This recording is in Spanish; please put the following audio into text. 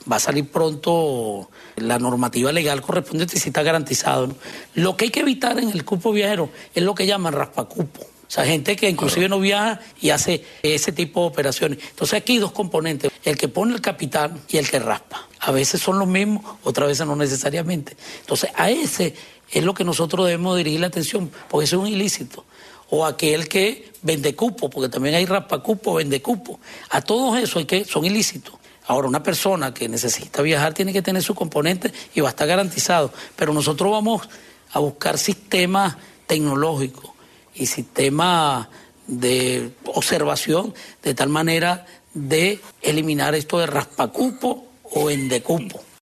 Va a salir pronto la normativa legal correspondiente y si está garantizado, ¿no? Lo que hay que evitar en el cupo viajero es lo que llaman raspacupo. O sea, gente que inclusive no viaja y hace ese tipo de operaciones. Entonces aquí hay dos componentes, el que pone el capital y el que raspa. A veces son los mismos, otras veces no necesariamente. Entonces a ese es lo que nosotros debemos dirigir la atención, porque eso es un ilícito. O aquel que vende cupo, porque también hay raspacupo, vende cupo. A todos esos son ilícitos. Ahora, una persona que necesita viajar tiene que tener su componente y va a estar garantizado. Pero nosotros vamos a buscar sistemas tecnológicos y sistemas de observación de tal manera de eliminar esto de raspacupo o vendecupo.